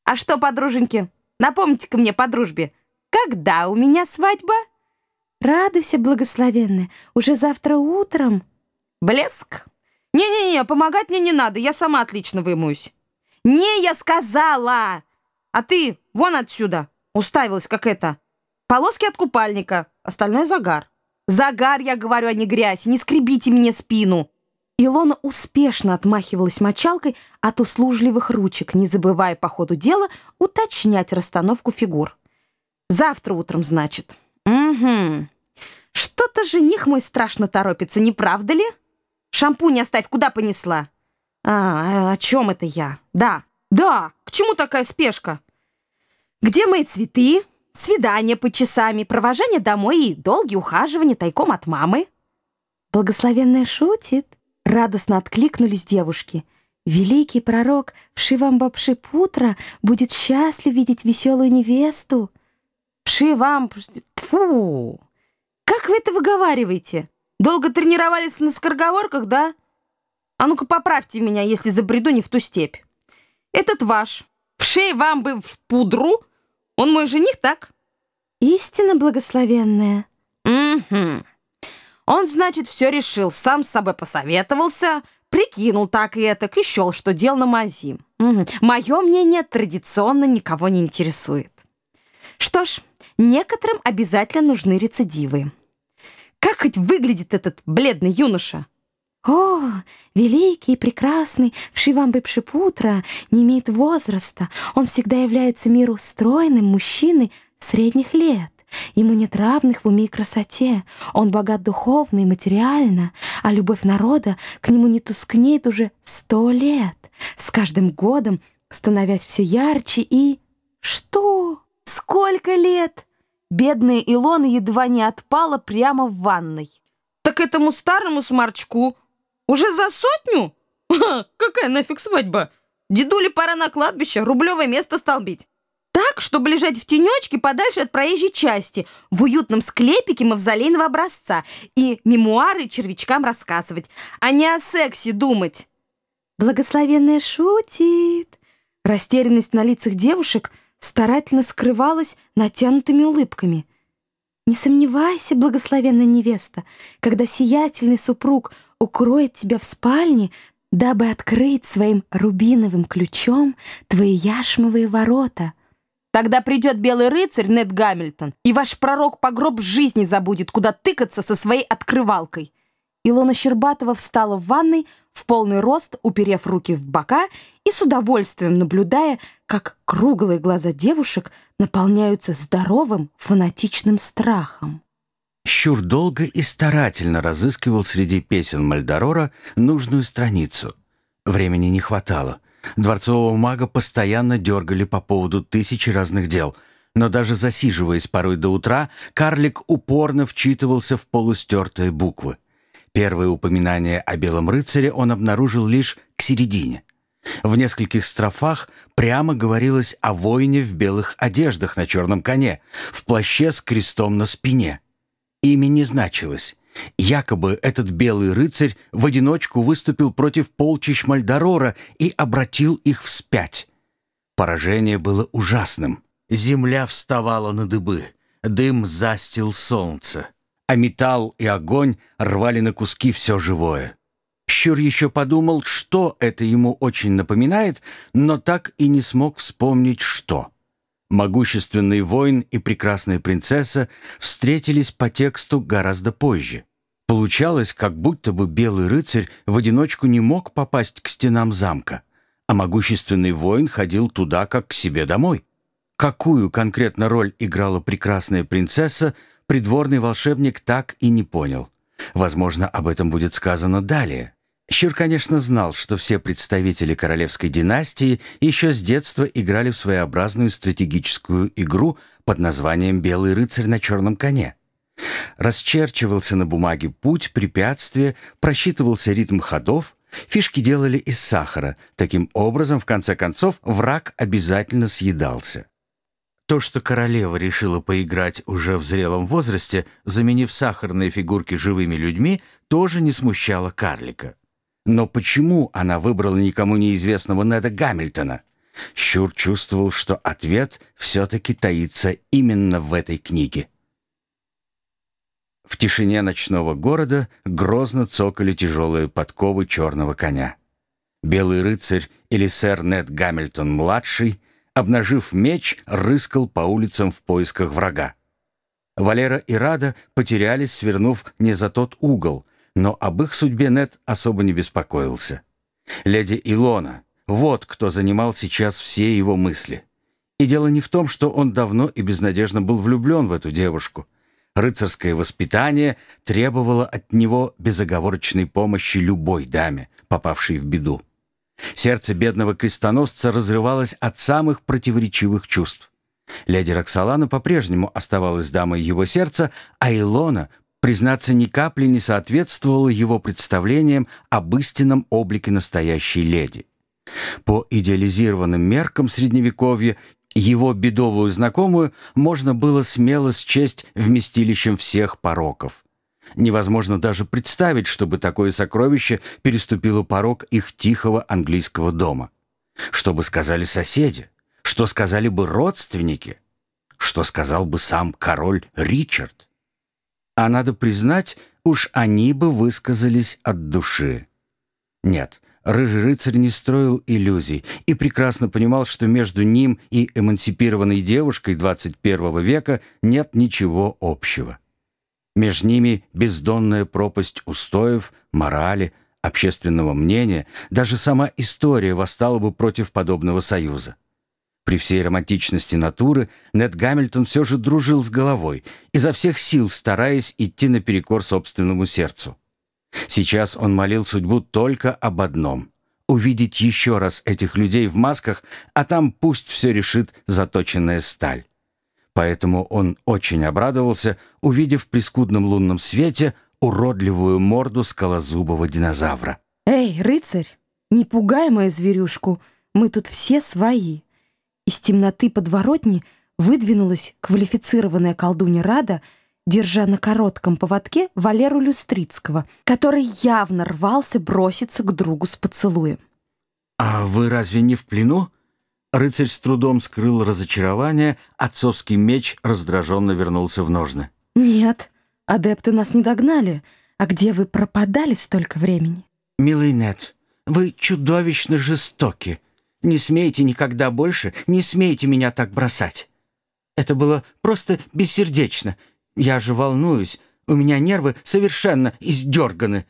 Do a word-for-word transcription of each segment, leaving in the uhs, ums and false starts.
А что, подруженьки, напомните-ка мне по дружбе, когда у меня свадьба? Радуйся, благословенная, уже завтра утром. Блеск. Не-не-не, помогать мне не надо, я сама отлично вымоюсь. Не, я сказала! А ты вон отсюда, уставилась как это. Полоски от купальника, остальное загар. Загар, я говорю, а не грязь, не скребите мне спину. Илона успешно отмахивалась мочалкой от услужливых ручек, не забывая по ходу дела уточнять расстановку фигур. Завтра утром, значит. Угу. Что-то жених мой страшно торопится, не правда ли? Шампунь оставь, куда понесла? А, о чем это я? Да, да, к чему такая спешка? Где мои цветы? Свидания под часами, провожание домой и долгие ухаживания тайком от мамы. Благословенная шутит. Радостно откликнулись девушки. Великий пророк Вшивамбапшипутра будет счастлив видеть веселую невесту. Вшивам... Фу! Как вы это выговариваете? Долго тренировались на скороговорках, да? А ну-ка поправьте меня, если забреду не в ту степь. Этот ваш. Вшивам бы в пудру. Он мой жених, так? Истинно благословенная. Угу. Он, значит, все решил, сам с собой посоветовался, прикинул так и этак и счел, что дел на мази. Угу. Мое мнение традиционно никого не интересует. Что ж, некоторым обязательно нужны рецидивы. Как хоть выглядит этот бледный юноша? О, великий и прекрасный Вшивамбапшипутра не имеет возраста. Он всегда является миру стройным мужчиной средних лет. Ему нет равных в уме и красоте. Он богат духовно и материально, а любовь народа к нему не тускнеет уже сто лет, с каждым годом становясь все ярче и... Что? Сколько лет? Бедная Илона едва не отпала прямо в ванной. Так этому старому сморчку уже за сотню? Ха, какая нафиг свадьба? Дедуле пора на кладбище рублевое место столбить. Так, чтобы лежать в тенечке подальше от проезжей части, в уютном склепике мавзолейного образца и мемуары червячкам рассказывать, а не о сексе думать. Благословенная шутит. Растерянность на лицах девушек старательно скрывалась натянутыми улыбками. Не сомневайся, благословенная невеста, когда сиятельный супруг укроет тебя в спальне, дабы открыть своим рубиновым ключом твои яшмовые ворота. Тогда придет белый рыцарь Нед Гамильтон, и ваш пророк по гроб жизни забудет, куда тыкаться со своей открывалкой. Илона Щербатова встала в ванной в полный рост, уперев руки в бока и с удовольствием наблюдая, как круглые глаза девушек наполняются здоровым фанатичным страхом. Щур долго и старательно разыскивал среди песен Мальдорора нужную страницу. Времени не хватало. Дворцового мага постоянно дергали по поводу тысячи разных дел, но даже засиживаясь порой до утра, карлик упорно вчитывался в полустертые буквы. Первое упоминание о белом рыцаре он обнаружил лишь к середине. В нескольких строфах прямо говорилось о воине в белых одеждах на черном коне, в плаще с крестом на спине. Имя не значилось. Якобы этот белый рыцарь в одиночку выступил против полчищ Мальдорора и обратил их вспять. Поражение было ужасным. Земля вставала на дыбы, дым застил солнце, а металл и огонь рвали на куски все живое. Щур еще подумал, что это ему очень напоминает, но так и не смог вспомнить, что. Могущественный воин и прекрасная принцесса встретились по тексту гораздо позже. Получалось, как будто бы белый рыцарь в одиночку не мог попасть к стенам замка, а могущественный воин ходил туда, как к себе домой. Какую конкретно роль играла прекрасная принцесса, придворный волшебник так и не понял. Возможно, об этом будет сказано далее. Щур, конечно, знал, что все представители королевской династии еще с детства играли в своеобразную стратегическую игру под названием «Белый рыцарь на черном коне». Расчерчивался на бумаге путь, препятствия, просчитывался ритм ходов, фишки делали из сахара. Таким образом, в конце концов, враг обязательно съедался. То, что королева решила поиграть уже в зрелом возрасте, заменив сахарные фигурки живыми людьми, тоже не смущало карлика. Но почему она выбрала никому неизвестного Неда Гамильтона? Щур чувствовал, что ответ все-таки таится именно в этой книге. В тишине ночного города грозно цокали тяжелые подковы черного коня. Белый рыцарь или сэр Нед Гамильтон-младший, обнажив меч, рыскал по улицам в поисках врага. Валера и Рада потерялись, свернув не за тот угол, но об их судьбе Нед особо не беспокоился. Леди Илона — вот кто занимал сейчас все его мысли. И дело не в том, что он давно и безнадежно был влюблен в эту девушку. Рыцарское воспитание требовало от него безоговорочной помощи любой даме, попавшей в беду. Сердце бедного крестоносца разрывалось от самых противоречивых чувств. Леди Роксолана по-прежнему оставалась дамой его сердца, а Илона, признаться, ни капли не соответствовала его представлениям об истинном облике настоящей леди. По идеализированным меркам Средневековья его бедовую знакомую можно было смело счесть вместилищем всех пороков. Невозможно даже представить, чтобы такое сокровище переступило порог их тихого английского дома. Что бы сказали соседи? Что сказали бы родственники? Что сказал бы сам король Ричард? А надо признать, уж они бы высказались от души. Нет, рыжий рыцарь не строил иллюзий и прекрасно понимал, что между ним и эмансипированной девушкой двадцать первого века нет ничего общего. Между ними бездонная пропасть устоев, морали, общественного мнения, даже сама история восстала бы против подобного союза. При всей романтичности натуры Нед Гамильтон все же дружил с головой, изо всех сил стараясь идти наперекор собственному сердцу. Сейчас он молил судьбу только об одном — увидеть еще раз этих людей в масках, а там пусть все решит заточенная сталь. Поэтому он очень обрадовался, увидев при скудном лунном свете уродливую морду скалозубого динозавра. «Эй, рыцарь, не пугай мою зверюшку, мы тут все свои». Из темноты подворотни выдвинулась квалифицированная колдунья Рада, держа на коротком поводке Валеру Люстрицкого, который явно рвался броситься к другу с поцелуем. «А вы разве не в плену?» Рыцарь с трудом скрыл разочарование, отцовский меч раздраженно вернулся в ножны. «Нет, адепты нас не догнали. А где вы пропадали столько времени?» «Милый Нед, вы чудовищно жестоки. Не смейте никогда больше, не смейте меня так бросать. Это было просто бессердечно. Я же волнуюсь, у меня нервы совершенно издерганы».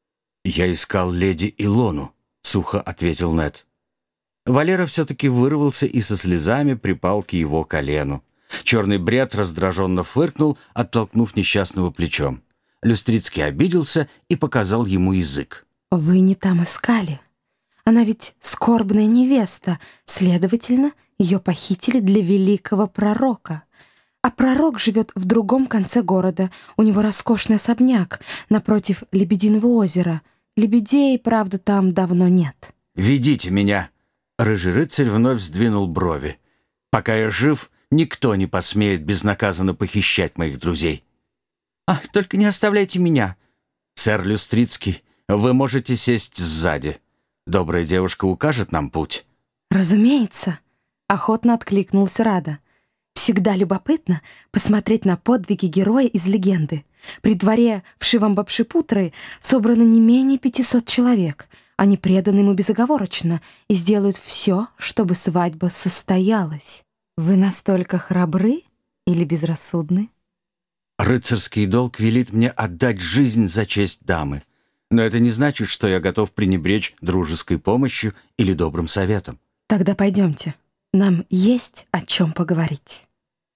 «Я искал леди Илону», — сухо ответил Нед. Валера все-таки вырвался и со слезами припал к его колену. Черный бред раздраженно фыркнул, оттолкнув несчастного плечом. Люстрицкий обиделся и показал ему язык. «Вы не там искали. Она ведь скорбная невеста, следовательно, ее похитили для великого пророка. А пророк живет в другом конце города. У него роскошный особняк напротив Лебединого озера. Лебедей, правда, там давно нет». «Ведите меня!» Рыжий рыцарь вновь сдвинул брови. «Пока я жив, никто не посмеет безнаказанно похищать моих друзей». «А, только не оставляйте меня!» «Сэр Люстрицкий, вы можете сесть сзади. Добрая девушка укажет нам путь». «Разумеется», — охотно откликнулся Рада. «Всегда любопытно посмотреть на подвиги героя из легенды. При дворе в Шивамбапшипутры собрано не менее пятисот человек. Они преданы ему безоговорочно и сделают все, чтобы свадьба состоялась. Вы настолько храбры или безрассудны?» «Рыцарский долг велит мне отдать жизнь за честь дамы. Но это не значит, что я готов пренебречь дружеской помощью или добрым советом». «Тогда пойдемте. Нам есть о чем поговорить».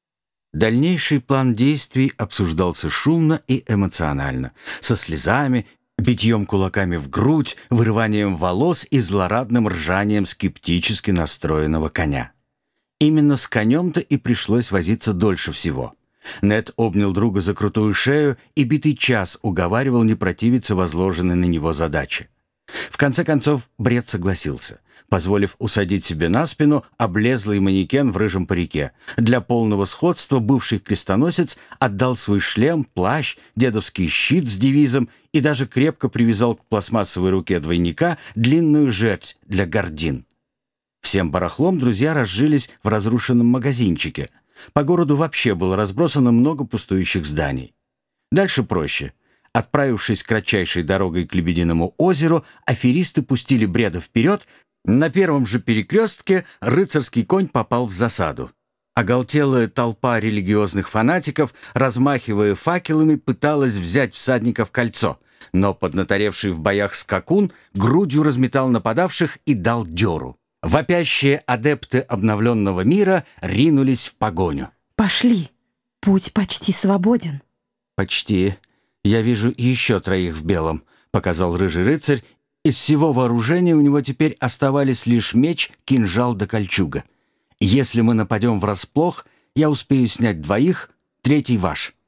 Дальнейший план действий обсуждался шумно и эмоционально, со слезами, битьем кулаками в грудь, вырыванием волос и злорадным ржанием скептически настроенного коня. Именно с конем-то и пришлось возиться дольше всего. Нед обнял друга за крутую шею и битый час уговаривал не противиться возложенной на него задаче. В конце концов, бред согласился, позволив усадить себе на спину облезлый манекен в рыжем парике. Для полного сходства бывший крестоносец отдал свой шлем, плащ, дедовский щит с девизом и даже крепко привязал к пластмассовой руке двойника длинную жердь для гордин. Всем барахлом друзья разжились в разрушенном магазинчике. По городу вообще было разбросано много пустующих зданий. Дальше проще. Отправившись кратчайшей дорогой к Лебединому озеру, аферисты пустили Бреда вперед. На первом же перекрестке рыцарский конь попал в засаду. Оголтелая толпа религиозных фанатиков, размахивая факелами, пыталась взять всадника в кольцо, но поднаторевший в боях скакун грудью разметал нападавших и дал дёру. Вопящие адепты обновленного мира ринулись в погоню. Пошли, путь почти свободен. «Почти. Я вижу еще троих в белом», — показал рыжий рыцарь. Из всего вооружения у него теперь оставались лишь меч, кинжал да кольчуга. «Если мы нападем врасплох, я успею снять двоих, третий ваш».